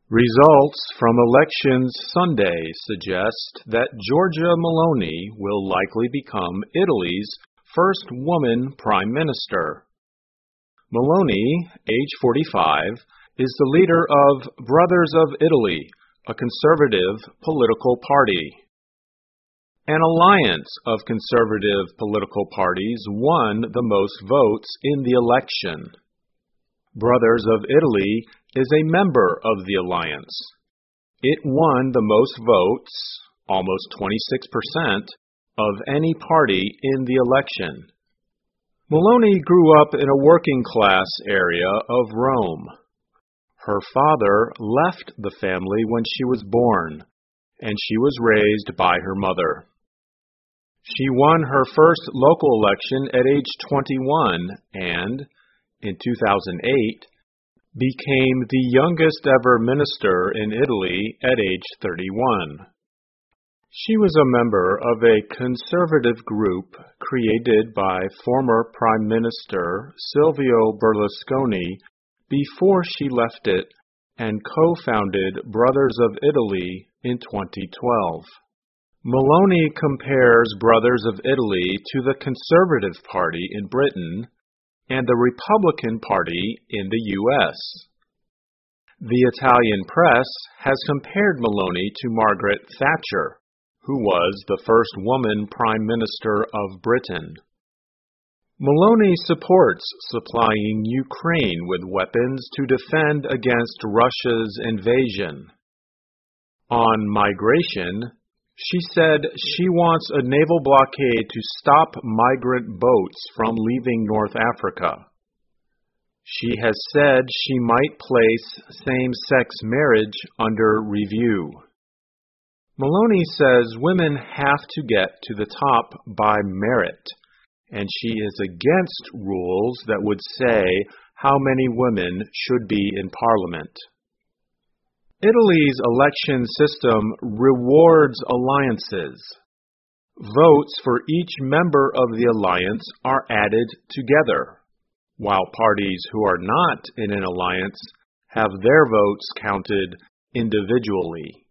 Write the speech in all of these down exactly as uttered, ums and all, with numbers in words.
Results from Elections Sunday suggest that Giorgia Meloni will likely become Italy's first woman prime minister. Meloni, age forty-five, is the leader of Brothers of Italy, a conservative political party. An alliance of conservative political parties won the most votes in the election. Brothers of Italy is a member of the alliance. It won the most votes, almost twenty-six percent, of any party in the election. Meloni grew up in a working-class area of Rome. Her father left the family when she was born, and she was raised by her mother. She won her first local election at age twenty-one and, in two thousand eight, became the youngest ever minister in Italy at age thirty-one. She was a member of a conservative group created by former Prime Minister Silvio Berlusconi before she left it and co-founded Brothers of Italy in twenty twelve. Meloni compares Brothers of Italy to the Conservative Party in Britain and the Republican Party in the U S The Italian press has compared Meloni to Margaret Thatcher, who was the first woman Prime Minister of Britain. Meloni supports supplying Ukraine with weapons to defend against Russia's invasion. On migration, she said she wants a naval blockade to stop migrant boats from leaving North Africa. She has said she might place same-sex marriage under review. Meloni says women have to get to the top by merit, and she is against rules that would say how many women should be in parliament. Italy's election system rewards alliances. Votes for each member of the alliance are added together, while parties who are not in an alliance have their votes counted individually.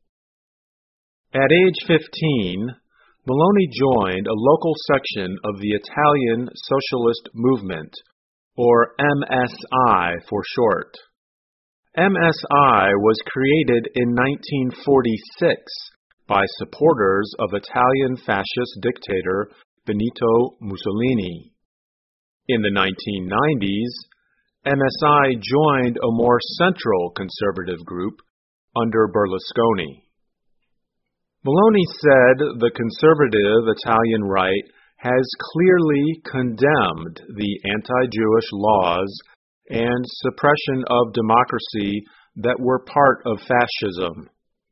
At age fifteen, Meloni joined a local section of the Italian Socialist Movement, or M S I for short. M S I was created in nineteen forty-six by supporters of Italian fascist dictator Benito Mussolini. In the nineteen nineties, M S I joined a more central conservative group under Berlusconi. Meloni said the conservative Italian right has clearly condemned the anti-Jewish laws and suppression of democracy that were part of fascism.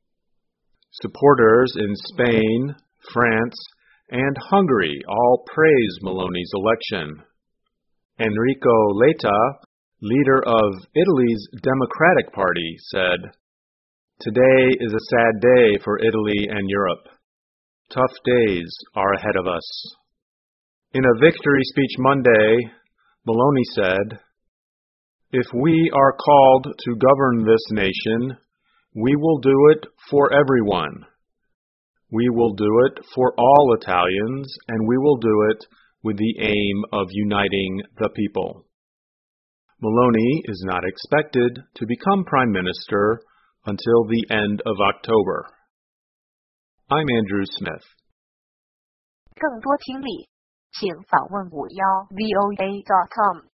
Supporters in Spain, France, and Hungary all praised Meloni's election. Enrico Letta, leader of Italy's Democratic Party, said, "Today is a sad day for Italy and Europe. Tough days are ahead of us." In a victory speech Monday, Meloni said, "If we are called to govern this nation, we will do it for everyone. We will do it for all Italians, and we will do it with the aim of uniting the people." Meloni is not expected to become Prime Minister until the end of October. I'm Andrew Smith. 更多听力，请访问五幺 V O A dot com。